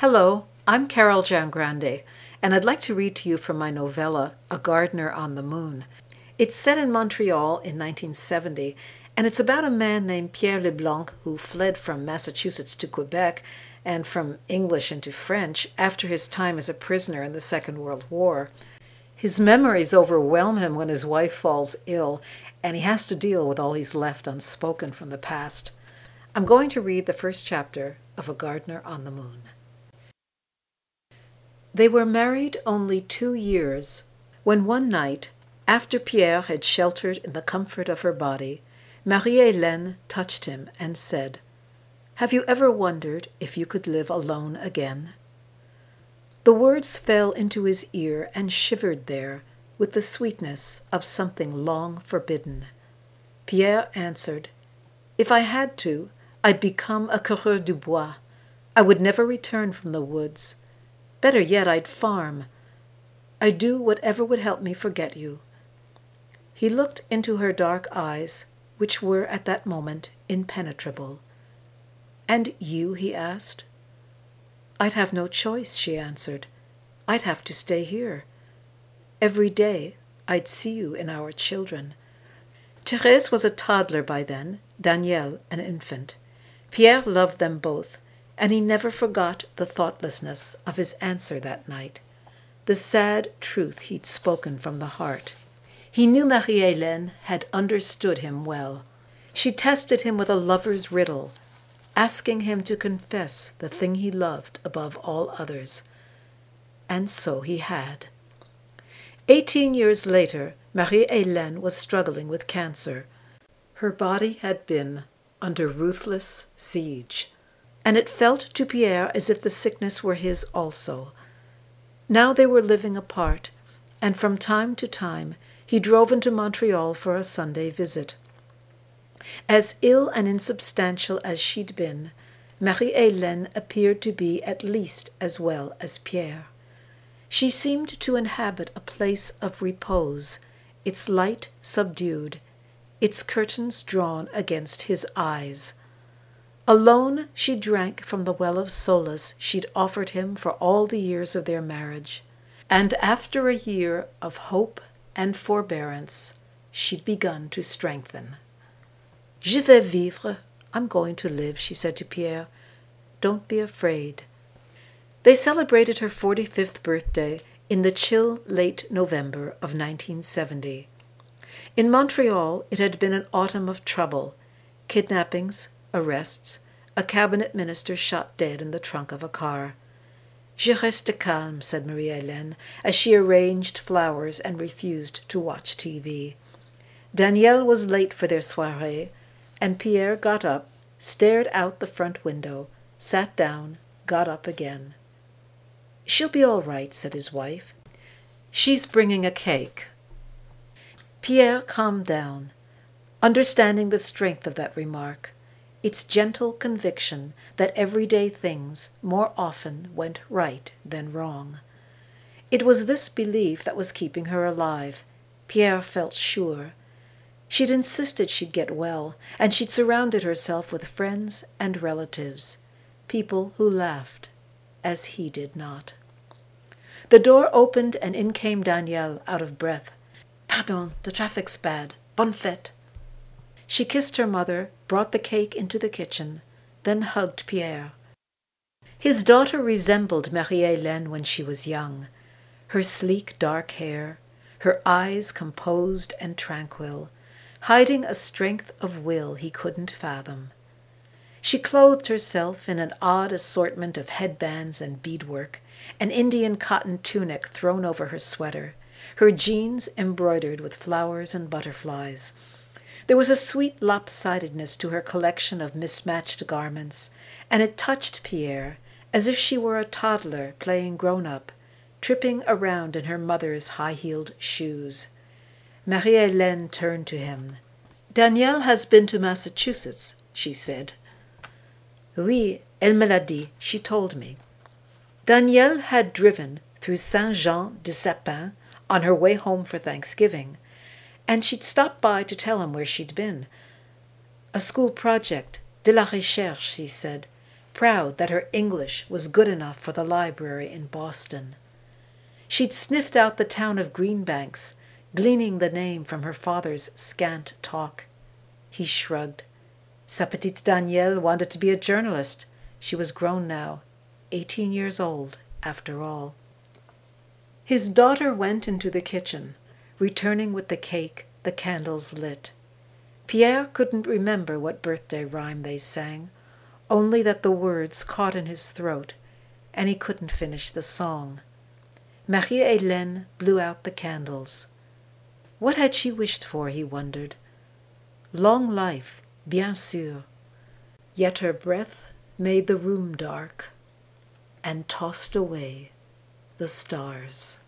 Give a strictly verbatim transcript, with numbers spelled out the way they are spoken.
Hello, I'm Carol Giangrande, and I'd like to read to you from my novella, A Gardener on the Moon. It's set in Montreal in nineteen seventy, and it's about a man named Pierre Leblanc who fled from Massachusetts to Quebec and from English into French after his time as a prisoner in the Second World War. His memories overwhelm him when his wife falls ill, and he has to deal with all he's left unspoken from the past. I'm going to read the first chapter of A Gardener on the Moon. They were married only two years, when one night, after Pierre had sheltered in the comfort of her body, Marie-Hélène touched him and said, "Have you ever wondered if you could live alone again?" The words fell into his ear and shivered there with the sweetness of something long forbidden. Pierre answered, "If I had to, I'd become a coureur du bois. I would never return from the woods. Better yet, I'd farm. I'd do whatever would help me forget you." He looked into her dark eyes, which were at that moment impenetrable. "And you?" he asked. "I'd have no choice," she answered. "I'd have to stay here. Every day I'd see you and our children." Thérèse was a toddler by then, Daniel an infant. Pierre loved them both, and he never forgot the thoughtlessness of his answer that night, the sad truth he'd spoken from the heart. He knew Marie-Hélène had understood him well. She tested him with a lover's riddle, asking him to confess the thing he loved above all others. And so he had. Eighteen years later, Marie-Hélène was struggling with cancer. Her body had been under ruthless siege, and it felt to Pierre as if the sickness were his also. Now they were living apart, and from time to time he drove into Montreal for a Sunday visit. As ill and insubstantial as she'd been, Marie-Hélène appeared to be at least as well as Pierre. She seemed to inhabit a place of repose, its light subdued, its curtains drawn against his eyes. Alone she drank from the well of solace she'd offered him for all the years of their marriage, and after a year of hope and forbearance, she'd begun to strengthen. "Je vais vivre. I'm going to live," she said to Pierre. "Don't be afraid." They celebrated her forty-fifth birthday in the chill late November of nineteen seventy. In Montreal it had been an autumn of trouble, kidnappings, arrests, a cabinet minister shot dead in the trunk of a car. "Je reste calme," said Marie-Hélène, as she arranged flowers and refused to watch T V. Daniel was late for their soirée, and Pierre got up, stared out the front window, sat down, got up again. "She'll be all right," said his wife. "She's bringing a cake." Pierre calmed down, understanding the strength of that remark, its gentle conviction that everyday things more often went right than wrong. It was this belief that was keeping her alive, Pierre felt sure. She'd insisted she'd get well, and she'd surrounded herself with friends and relatives, people who laughed, as he did not. The door opened and in came Daniel, out of breath. "Pardon, the traffic's bad. Bonne fête." She kissed her mother, brought the cake into the kitchen, then hugged Pierre. His daughter resembled Marie-Hélène when she was young, her sleek dark hair, her eyes composed and tranquil, hiding a strength of will he couldn't fathom. She clothed herself in an odd assortment of headbands and beadwork, an Indian cotton tunic thrown over her sweater, her jeans embroidered with flowers and butterflies. There was a sweet lopsidedness to her collection of mismatched garments, and it touched Pierre as if she were a toddler playing grown-up, tripping around in her mother's high-heeled shoes. Marie-Hélène turned to him. "Daniel has been to Massachusetts," she said. "Oui, elle me l'a dit. She told me." Daniel had driven through Saint-Jean-de-Sapin on her way home for Thanksgiving, and she'd stopped by to tell him where she'd been. "A school project, de la recherche," she said. proud that her English was good enough for the library in Boston. She'd sniffed out the town of Greenbanks, gleaning the name from her father's scant talk. He shrugged. Sa petite Danielle wanted to be a journalist. She was grown now, eighteen years old, after all. His daughter went into the kitchen, returning with the cake, the candles lit. Pierre couldn't remember what birthday rhyme they sang, only that the words caught in his throat, and he couldn't finish the song. Marie-Hélène blew out the candles. What had she wished for, he wondered? Long life, bien sûr. Yet her breath made the room dark and tossed away the stars.